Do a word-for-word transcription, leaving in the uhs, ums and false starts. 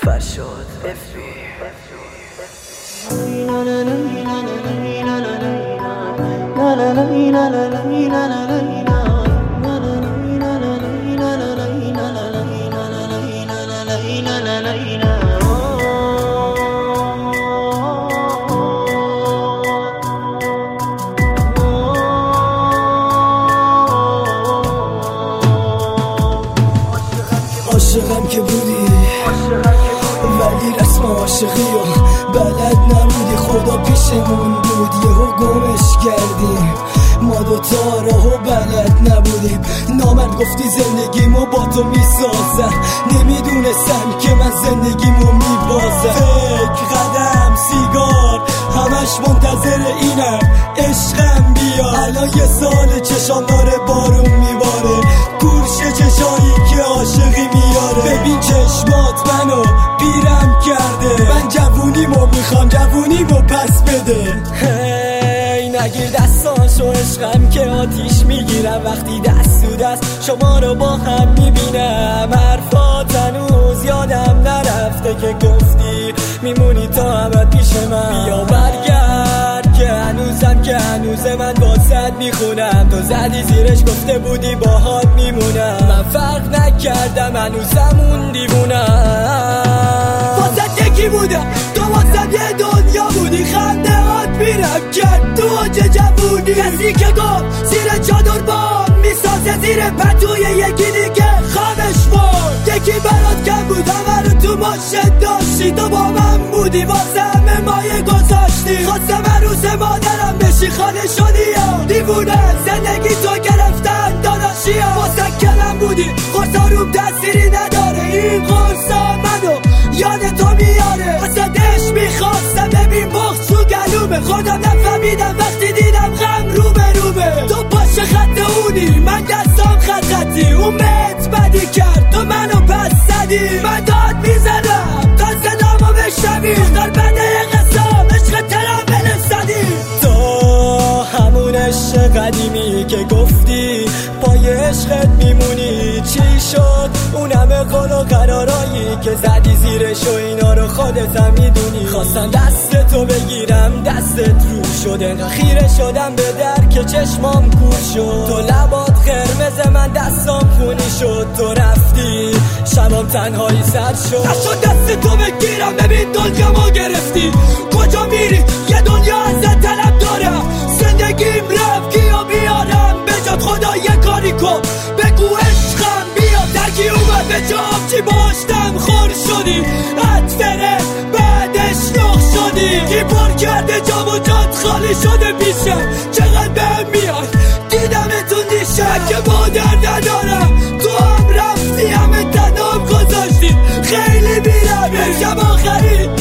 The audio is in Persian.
فرشاد اف بی. عاشقم که بودی ولی رسم عاشقی و بلد نبودی، خدا پیشمون بود یهو گمش کردیم، ما دوتا راهو بلد نبودیم. نامرد گفتی زندگیمو با تو میسازم، نمیدونستم که من زندگیمو میبازم. فکر قدم سیگار همش منتظر اینم عشقم بیا. الان یه سال چشام داره بارون میباره، گورشه چشایی که عاشقی میاره. ببین چشمات منو پیرم کرده، من جوونیمو میخوام جوونیمو پس بده. هی نگیر دستاشو عشقم که آتیش میگیرم وقتی دست تو دست شما رو با هم میبینم. حرفات هنوز یادم نرفته که گفتی میمونی تا ابد پیش من. بیا برگرد که هنوزم که هنوزه من واسد میخونم، تو زدی زیرش گفته بودی باهات میمونم. من فرق نکردم هنوزم اون دیوونم، واسد یکی بودم تو واسد یه دنیا بودی. خنده هات میرم کرد تو آج جوونی، کسی که گفت زیر چادر بام میسازه زیر پتوی یکی دیگه خامش بود. یکی برات کم بود همه رو تو ماشین داشتی، تو با من بودی واسه همه مایه گذاشتی. خواستم عروس مادرم بشی خانه شدی یا دیوونه زندگی تو گرفتن داداشی ها. واسه کلم بودی خورسا روم دستیری نداره، این خورسا منو یاد تو میاره. واسه دش میخواستم ببین بخت تو گلومه، خودم نفهمیدم وقتی دیدم غم رو به رومه. تو باشه خط اونی من دستام خط خطی، اون مت بدی کرد تو منو پس زدی. من داد میزنم تا صدامو بشنوی، دختر بده قسم عشق ترم بنفسدی. تو همون عشق قدیمی که گفتی پای عشقت میمونی، چی شد اون همه قول و قرارایی که زدی زیرش و اینا رو خودت هم میدونی. خواستم دست تو بگیرم دستت رو شد، انقدر خیره شدم به در که چشمام کور شد. تو لبات قرمز من دستام خونی شد، تو رفتی شبام تنهایی سر شد. نشد دست تو بگیرم ببین دنیامو گرفتی، کجا میری یه دنیا ازت طلب دارم. زندگیم رفت کیو بیارم به جات، خدا یه کاری کن بگو عشقم بیا. درکی اومد به جام چی باشتم خور شدی، عطفره بعدش نخ شدی. کی پر کرده جام و جات خالی شده پیشم، چقدر بهم میاد دیدمتون دیشم. که مادر ندارم تو هم رفتی همه تنام گذاشتی، خیلی میرم یکم آخری